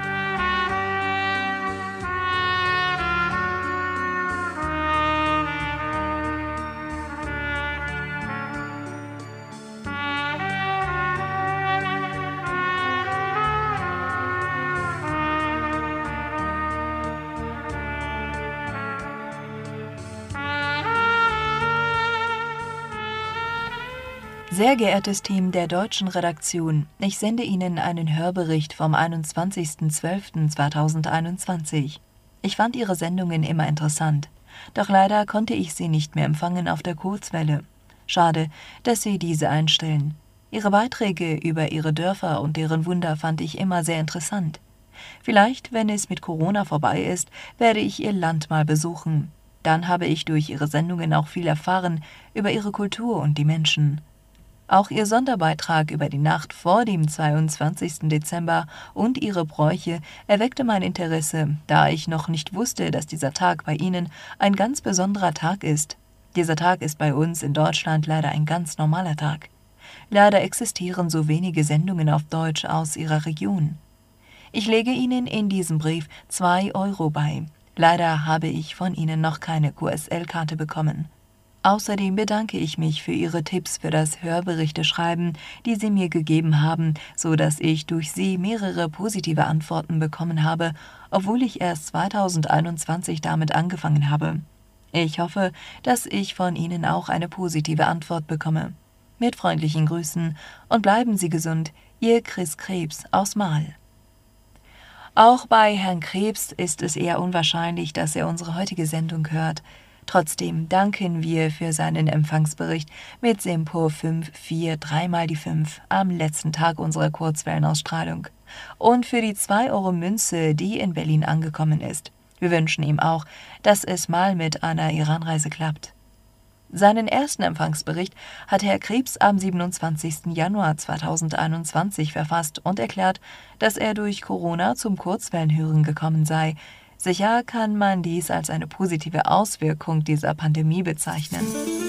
Sehr geehrtes Team der deutschen Redaktion, ich sende Ihnen einen Hörbericht vom 21.12.2021. Ich fand Ihre Sendungen immer interessant, doch leider konnte ich sie nicht mehr empfangen auf der Kurzwelle. Schade, dass Sie diese einstellen. Ihre Beiträge über Ihre Dörfer und deren Wunder fand ich immer sehr interessant. Vielleicht, wenn es mit Corona vorbei ist, werde ich Ihr Land mal besuchen. Dann habe ich durch Ihre Sendungen auch viel erfahren über Ihre Kultur und die Menschen. Auch Ihr Sonderbeitrag über die Nacht vor dem 22. Dezember und Ihre Bräuche erweckte mein Interesse, da ich noch nicht wusste, dass dieser Tag bei Ihnen ein ganz besonderer Tag ist. Dieser Tag ist bei uns in Deutschland leider ein ganz normaler Tag. Leider existieren so wenige Sendungen auf Deutsch aus Ihrer Region. Ich lege Ihnen in diesem Brief 2 € bei. Leider habe ich von Ihnen noch keine QSL-Karte bekommen. Außerdem bedanke ich mich für Ihre Tipps für das Hörberichteschreiben, die Sie mir gegeben haben, so dass ich durch Sie mehrere positive Antworten bekommen habe, obwohl ich erst 2021 damit angefangen habe. Ich hoffe, dass ich von Ihnen auch eine positive Antwort bekomme. Mit freundlichen Grüßen und bleiben Sie gesund, Ihr Chris Krebs aus Marl. Auch bei Herrn Krebs ist es eher unwahrscheinlich, dass er unsere heutige Sendung hört. Trotzdem danken wir für seinen Empfangsbericht mit Sempo 5-4 3 × 5 am letzten Tag unserer Kurzwellenausstrahlung und für die 2 € Münze, die in Berlin angekommen ist. Wir wünschen ihm auch, dass es mal mit einer Iranreise klappt. Seinen ersten Empfangsbericht hat Herr Krebs am 27. Januar 2021 verfasst und erklärt, dass er durch Corona zum Kurzwellenhören gekommen sei. Sicher kann man dies als eine positive Auswirkung dieser Pandemie bezeichnen.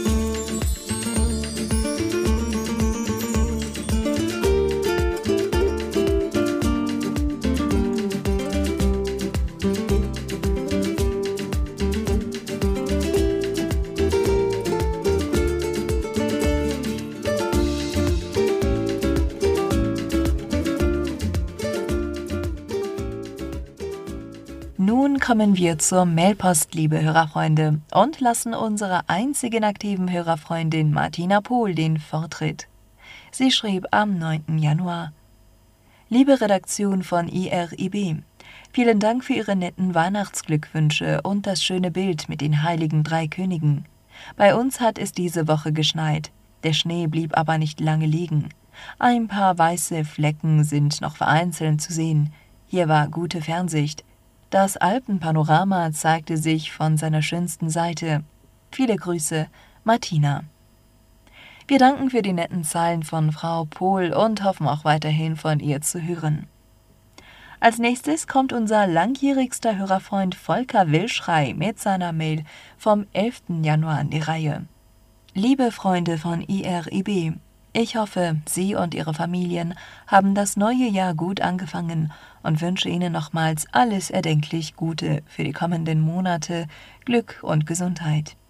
Nun kommen wir zur Mailpost, liebe Hörerfreunde, und lassen unserer einzigen aktiven Hörerfreundin Martina Pohl den Vortritt. Sie schrieb am 9. Januar: Liebe Redaktion von IRIB, vielen Dank für Ihre netten Weihnachtsglückwünsche und das schöne Bild mit den heiligen 3 Königen. Bei uns hat es diese Woche geschneit. Der Schnee blieb aber nicht lange liegen. Ein paar weiße Flecken sind noch vereinzelt zu sehen. Hier war gute Fernsicht. Das Alpenpanorama zeigte sich von seiner schönsten Seite. Viele Grüße, Martina. Wir danken für die netten Zeilen von Frau Pohl und hoffen auch weiterhin von ihr zu hören. Als nächstes kommt unser langjährigster Hörerfreund Volker Wilschrei mit seiner Mail vom 11. Januar an die Reihe. Liebe Freunde von IRIB, ich hoffe, Sie und Ihre Familien haben das neue Jahr gut angefangen und wünsche Ihnen nochmals alles erdenklich Gute für die kommenden Monate, Glück und Gesundheit.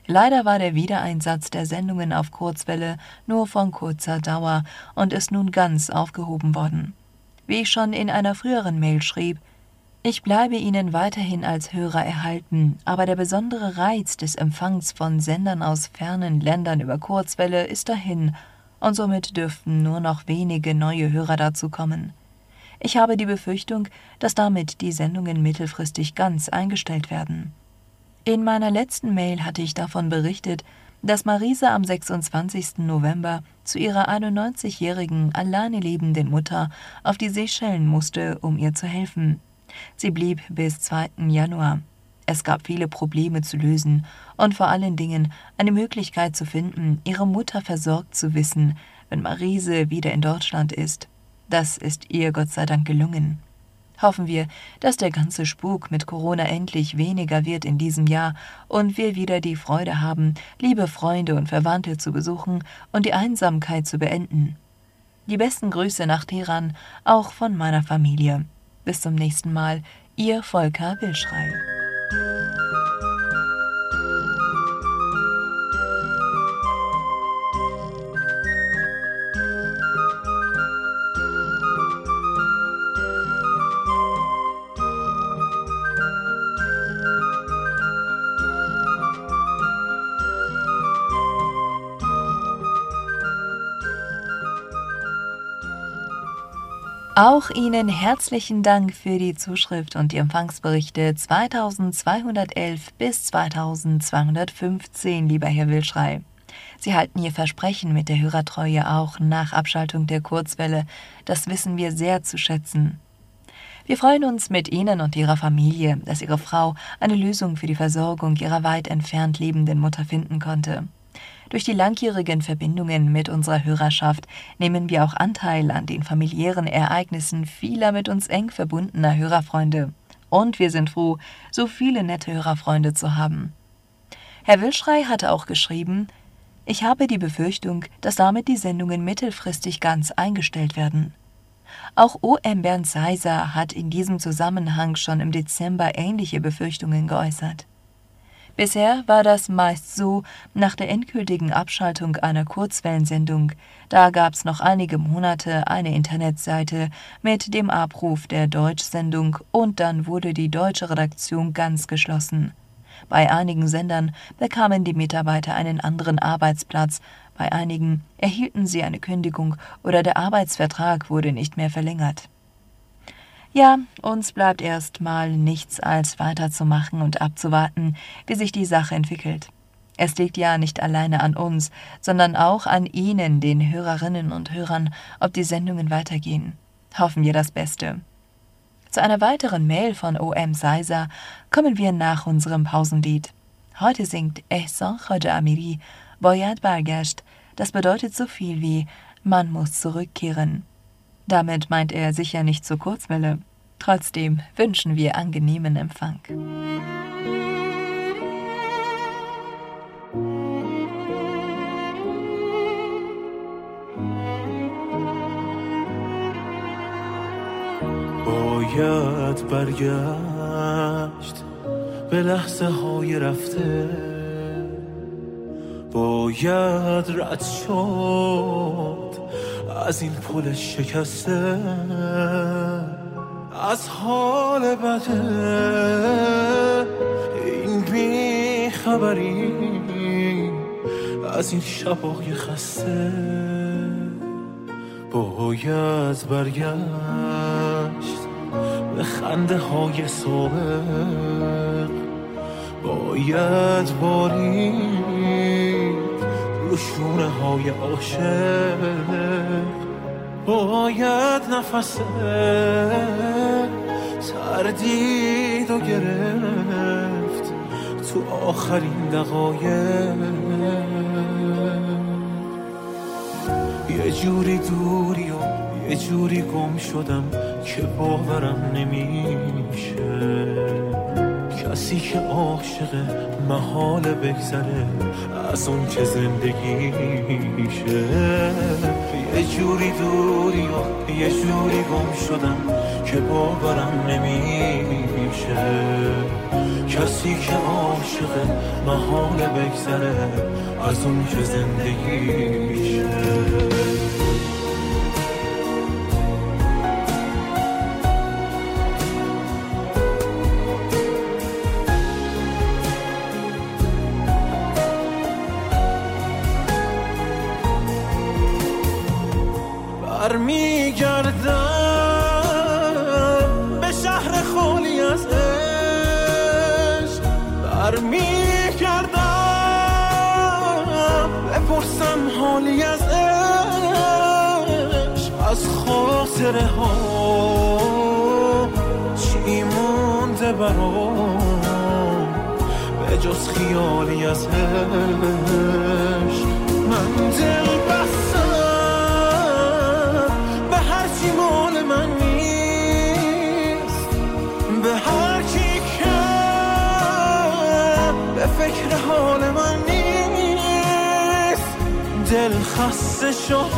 Leider war der Wiedereinsatz der Sendungen auf Kurzwelle nur von kurzer Dauer und ist nun ganz aufgehoben worden. Wie ich schon in einer früheren Mail schrieb, ich bleibe Ihnen weiterhin als Hörer erhalten, aber der besondere Reiz des Empfangs von Sendern aus fernen Ländern über Kurzwelle ist dahin und somit dürften nur noch wenige neue Hörer dazu kommen. Ich habe die Befürchtung, dass damit die Sendungen mittelfristig ganz eingestellt werden. In meiner letzten Mail hatte ich davon berichtet, dass Marisa am 26. November zu ihrer 91-jährigen, alleine lebenden Mutter auf die Seychellen musste, um ihr zu helfen. Sie blieb bis 2. Januar. Es gab viele Probleme zu lösen und vor allen Dingen eine Möglichkeit zu finden, ihre Mutter versorgt zu wissen, wenn Marise wieder in Deutschland ist. Das ist ihr Gott sei Dank gelungen. Hoffen wir, dass der ganze Spuk mit Corona endlich weniger wird in diesem Jahr und wir wieder die Freude haben, liebe Freunde und Verwandte zu besuchen und die Einsamkeit zu beenden. Die besten Grüße nach Teheran, auch von meiner Familie. Bis zum nächsten Mal, Ihr Volker Wilschrei. Auch Ihnen herzlichen Dank für die Zuschrift und die Empfangsberichte 2211 bis 2215, lieber Herr Wilschrei. Sie halten Ihr Versprechen mit der Hörertreue auch nach Abschaltung der Kurzwelle. Das wissen wir sehr zu schätzen. Wir freuen uns mit Ihnen und Ihrer Familie, dass Ihre Frau eine Lösung für die Versorgung Ihrer weit entfernt lebenden Mutter finden konnte. Durch die langjährigen Verbindungen mit unserer Hörerschaft nehmen wir auch Anteil an den familiären Ereignissen vieler mit uns eng verbundener Hörerfreunde. Und wir sind froh, so viele nette Hörerfreunde zu haben. Herr Wilschrei hatte auch geschrieben, ich habe die Befürchtung, dass damit die Sendungen mittelfristig ganz eingestellt werden. Auch O.M. Bernd Seiser hat in diesem Zusammenhang schon im Dezember ähnliche Befürchtungen geäußert. Bisher war das meist so nach der endgültigen Abschaltung einer Kurzwellensendung. Da gab es noch einige Monate eine Internetseite mit dem Abruf der Deutschsendung und dann wurde die deutsche Redaktion ganz geschlossen. Bei einigen Sendern bekamen die Mitarbeiter einen anderen Arbeitsplatz, bei einigen erhielten sie eine Kündigung oder der Arbeitsvertrag wurde nicht mehr verlängert. Ja, uns bleibt erst mal nichts als weiterzumachen und abzuwarten, wie sich die Sache entwickelt. Es liegt ja nicht alleine an uns, sondern auch an Ihnen, den Hörerinnen und Hörern, ob die Sendungen weitergehen. Hoffen wir das Beste. Zu einer weiteren Mail von O.M. Seiser kommen wir nach unserem Pausenlied. Heute singt Ehsan Khaja Amiri Boyad Bargasht. Das bedeutet so viel wie man muss zurückkehren. Damit meint er sicher nicht zur Kurzwelle. Trotzdem wünschen wir angenehmen Empfang. باید برگشت به لحظه های رفته، باید رد شد از این پل شکسته، از حال بده این بیخبری، از این شبای خسته. باید برگشت به خنده های سابق، باید بارید رو شونه های عاشق، باید نفس تردید و گرفت تو آخرین دقایق. یه جوری دوری و یه جوری گم شدم که باورم نمیشه، کسی که عاشق محال بگذره از اون که زندگیشه. یه جوری دوری و یه جوری گم شدم که باورم نمیشه کسی که عاشقه محاله بگذره از اون که زندگیشه برمیگردم به شهر خالی از عشق برمیگردم بپرسم حالی از عشق از خاطره ها چی مونده برام به جز خیالی از عشق من دل بستم مال من نیست به هر کی که به فکر حال من نیست دل خسته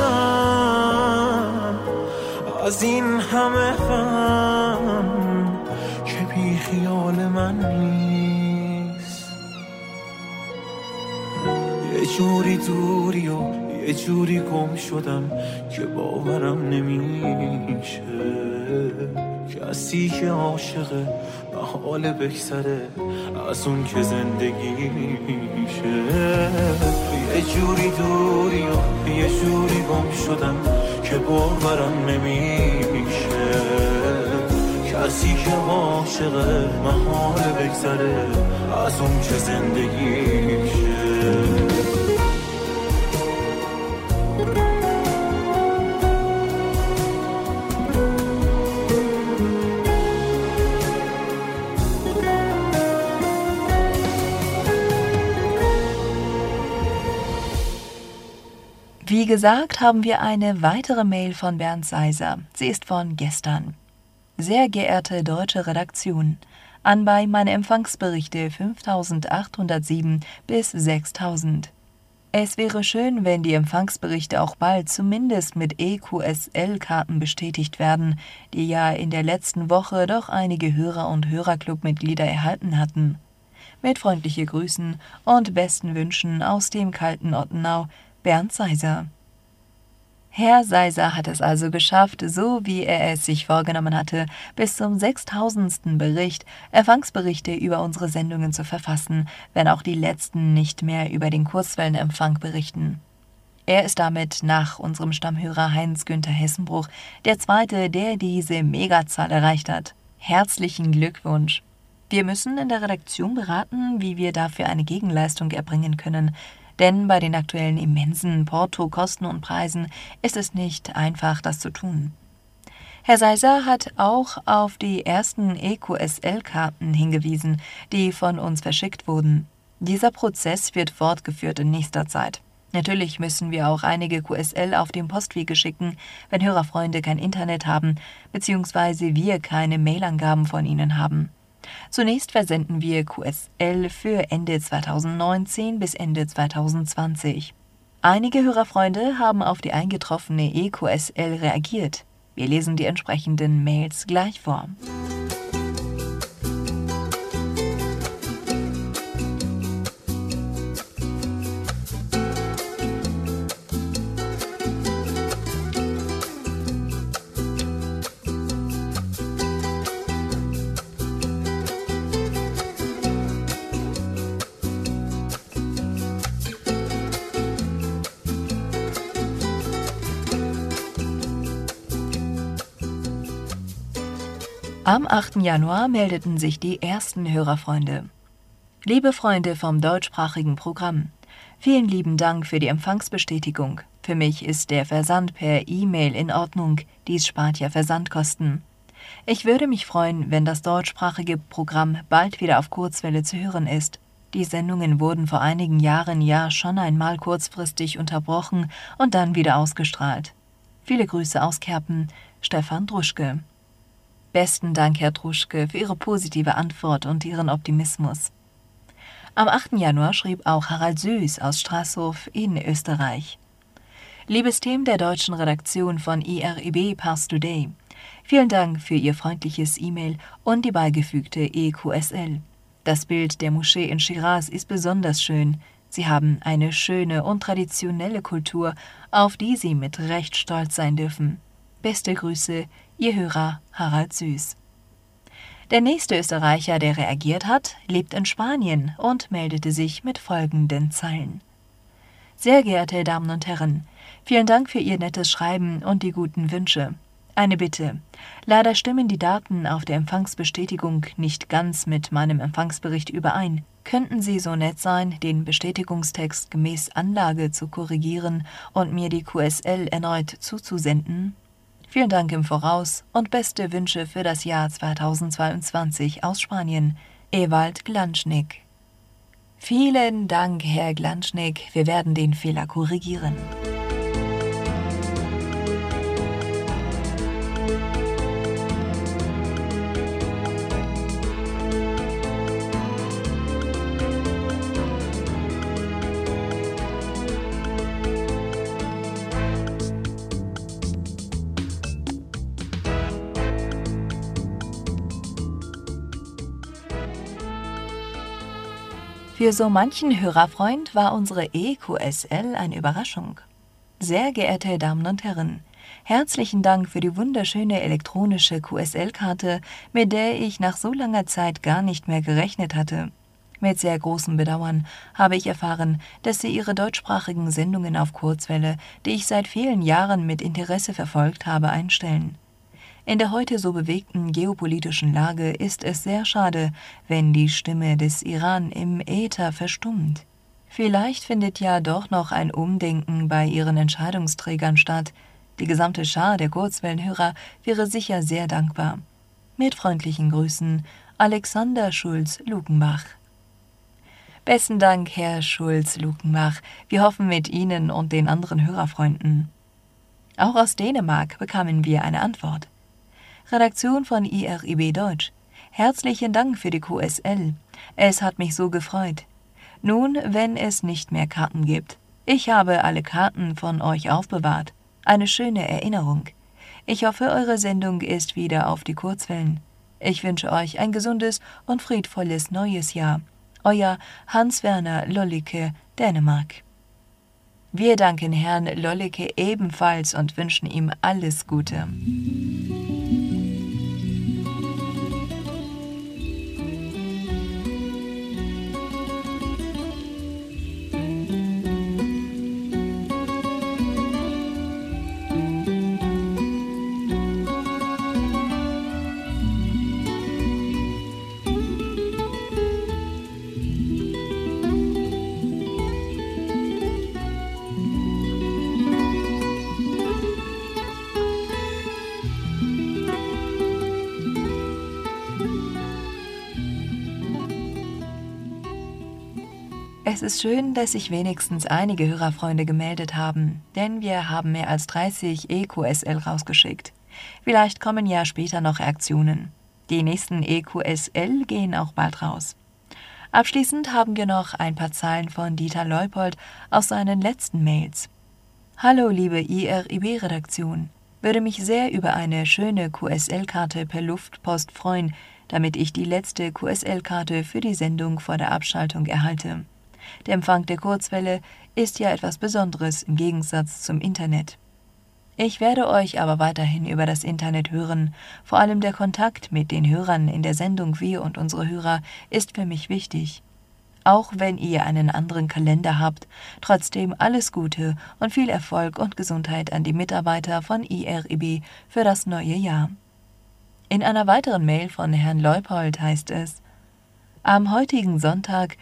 شدم از این همه غم که بی خیال من نیست یه جوری دوری و یه جوری گم شدم که باورم نمیشه کسی که عاشقه محاله بگذره از اون که زندگی میشه یه جوری دوری و یه جوری گم شدم که باورم نمیشه کسی که عاشقه محاله بگذره از اون که زندگی میشه Wie gesagt, haben wir eine weitere Mail von Bernd Seiser. Sie ist von gestern. Sehr geehrte deutsche Redaktion, anbei meine Empfangsberichte 5807 bis 6000. Es wäre schön, wenn die Empfangsberichte auch bald zumindest mit EQSL-Karten bestätigt werden, die ja in der letzten Woche doch einige Hörer und Hörerclub-Mitglieder erhalten hatten. Mit freundlichen Grüßen und besten Wünschen aus dem kalten Ottenau, Bernd Seiser. Herr Seiser hat es also geschafft, so wie er es sich vorgenommen hatte, bis zum 6000. Bericht Empfangsberichte über unsere Sendungen zu verfassen, wenn auch die letzten nicht mehr über den Kurzwellenempfang berichten. Er ist damit nach unserem Stammhörer Heinz-Günther Hessenbruch der Zweite, der diese Megazahl erreicht hat. Herzlichen Glückwunsch! Wir müssen in der Redaktion beraten, wie wir dafür eine Gegenleistung erbringen können, denn bei den aktuellen immensen Porto-Kosten und Preisen ist es nicht einfach, das zu tun. Herr Seiser hat auch auf die ersten EQSL-Karten hingewiesen, die von uns verschickt wurden. Dieser Prozess wird fortgeführt in nächster Zeit. Natürlich müssen wir auch einige QSL auf dem Postwege schicken, wenn Hörerfreunde kein Internet haben, bzw. wir keine Mailangaben von ihnen haben. Zunächst versenden wir QSL für Ende 2019 bis Ende 2020. Einige Hörerfreunde haben auf die eingetroffene EQSL reagiert. Wir lesen die entsprechenden Mails gleich vor. Am 8. Januar meldeten sich die ersten Hörerfreunde. Liebe Freunde vom deutschsprachigen Programm, vielen lieben Dank für die Empfangsbestätigung. Für mich ist der Versand per E-Mail in Ordnung, dies spart ja Versandkosten. Ich würde mich freuen, wenn das deutschsprachige Programm bald wieder auf Kurzwelle zu hören ist. Die Sendungen wurden vor einigen Jahren ja schon einmal kurzfristig unterbrochen und dann wieder ausgestrahlt. Viele Grüße aus Kerpen, Stefan Druschke. Besten Dank, Herr Druschke, für Ihre positive Antwort und Ihren Optimismus. Am 8. Januar schrieb auch Harald Süß aus Straßhof in Österreich. Liebes Team der deutschen Redaktion von IRIB Pars Today, vielen Dank für Ihr freundliches E-Mail und die beigefügte EQSL. Das Bild der Moschee in Schiraz ist besonders schön. Sie haben eine schöne und traditionelle Kultur, auf die Sie mit Recht stolz sein dürfen. Beste Grüße, Ihr Hörer Harald Süß. Der nächste Österreicher, der reagiert hat, lebt in Spanien und meldete sich mit folgenden Zeilen. Sehr geehrte Damen und Herren, vielen Dank für Ihr nettes Schreiben und die guten Wünsche. Eine Bitte. Leider stimmen die Daten auf der Empfangsbestätigung nicht ganz mit meinem Empfangsbericht überein. Könnten Sie so nett sein, den Bestätigungstext gemäß Anlage zu korrigieren und mir die QSL erneut zuzusenden? Vielen Dank im Voraus und beste Wünsche für das Jahr 2022 aus Spanien. Ewald Glanschnick. Vielen Dank, Herr Glanschnick. Wir werden den Fehler korrigieren. Für so manchen Hörerfreund war unsere EQSL eine Überraschung. Sehr geehrte Damen und Herren, herzlichen Dank für die wunderschöne elektronische QSL-Karte, mit der ich nach so langer Zeit gar nicht mehr gerechnet hatte. Mit sehr großem Bedauern habe ich erfahren, dass Sie Ihre deutschsprachigen Sendungen auf Kurzwelle, die ich seit vielen Jahren mit Interesse verfolgt habe, einstellen. In der heute so bewegten geopolitischen Lage ist es sehr schade, wenn die Stimme des Iran im Äther verstummt. Vielleicht findet ja doch noch ein Umdenken bei Ihren Entscheidungsträgern statt. Die gesamte Schar der Kurzwellenhörer wäre sicher sehr dankbar. Mit freundlichen Grüßen, Alexander Schulz-Lukenbach. Besten Dank, Herr Schulz-Lukenbach. Wir hoffen mit Ihnen und den anderen Hörerfreunden. Auch aus Dänemark bekamen wir eine Antwort. Redaktion von IRIB Deutsch. Herzlichen Dank für die QSL. Es hat mich so gefreut. Nun, wenn es nicht mehr Karten gibt. Ich habe alle Karten von euch aufbewahrt. Eine schöne Erinnerung. Ich hoffe, eure Sendung ist wieder auf die Kurzwellen. Ich wünsche euch ein gesundes und friedvolles neues Jahr. Euer Hans-Werner Lollicke, Dänemark. Wir danken Herrn Lollicke ebenfalls und wünschen ihm alles Gute. Es ist schön, dass sich wenigstens einige Hörerfreunde gemeldet haben, denn wir haben mehr als 30 EQSL rausgeschickt. Vielleicht kommen ja später noch Reaktionen. Die nächsten EQSL gehen auch bald raus. Abschließend haben wir noch ein paar Zeilen von Dieter Leupold aus seinen letzten Mails. Hallo liebe IRIB-Redaktion, würde mich sehr über eine schöne QSL-Karte per Luftpost freuen, damit ich die letzte QSL-Karte für die Sendung vor der Abschaltung erhalte. Der Empfang der Kurzwelle ist ja etwas Besonderes im Gegensatz zum Internet. Ich werde euch aber weiterhin über das Internet hören. Vor allem der Kontakt mit den Hörern in der Sendung Wir und unsere Hörer ist für mich wichtig. Auch wenn ihr einen anderen Kalender habt, trotzdem alles Gute und viel Erfolg und Gesundheit an die Mitarbeiter von IRIB für das neue Jahr. In einer weiteren Mail von Herrn Leupold heißt es: Am heutigen Sonntag,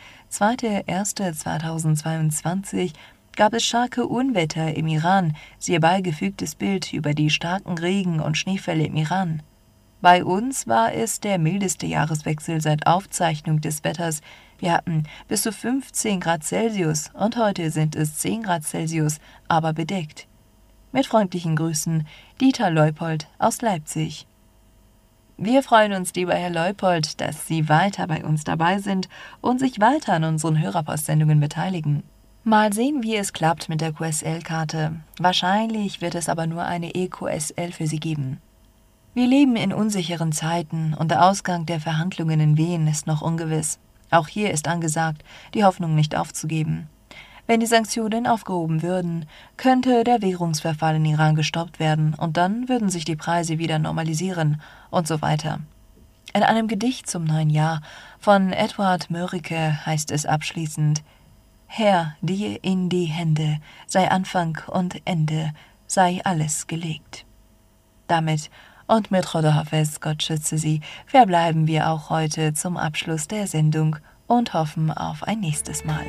2.1.2022, gab es starke Unwetter im Iran, siehe beigefügtes Bild über die starken Regen- und Schneefälle im Iran. Bei uns war es der mildeste Jahreswechsel seit Aufzeichnung des Wetters. Wir hatten bis zu 15 Grad Celsius und heute sind es 10 Grad Celsius, aber bedeckt. Mit freundlichen Grüßen, Dieter Leupold aus Leipzig. Wir freuen uns, lieber Herr Leupold, dass Sie weiter bei uns dabei sind und sich weiter an unseren Hörerpostsendungen beteiligen. Mal sehen, wie es klappt mit der QSL-Karte. Wahrscheinlich wird es aber nur eine EQSL für Sie geben. Wir leben in unsicheren Zeiten und der Ausgang der Verhandlungen in Wien ist noch ungewiss. Auch hier ist angesagt, die Hoffnung nicht aufzugeben. Wenn die Sanktionen aufgehoben würden, könnte der Währungsverfall in Iran gestoppt werden und dann würden sich die Preise wieder normalisieren und so weiter. In einem Gedicht zum neuen Jahr von Edward Mörike heißt es abschließend: Herr, dir in die Hände sei Anfang und Ende, sei alles gelegt. Damit und mit Choda Hafez, Gott schütze Sie, verbleiben wir auch heute zum Abschluss der Sendung und hoffen auf ein nächstes Mal.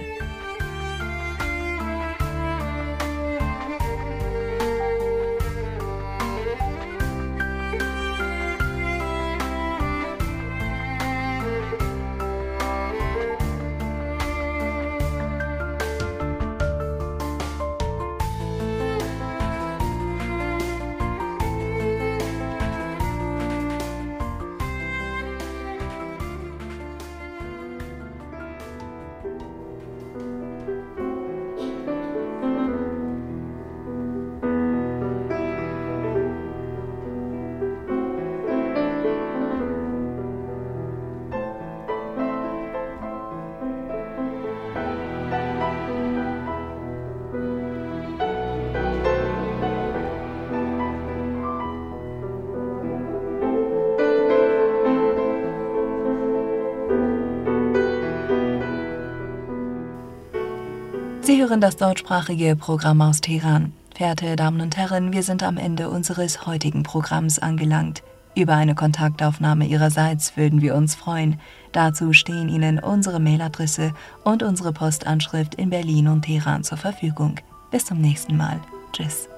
Sie hören das deutschsprachige Programm aus Teheran. Verehrte Damen und Herren, wir sind am Ende unseres heutigen Programms angelangt. Über eine Kontaktaufnahme Ihrerseits würden wir uns freuen. Dazu stehen Ihnen unsere Mailadresse und unsere Postanschrift in Berlin und Teheran zur Verfügung. Bis zum nächsten Mal. Tschüss.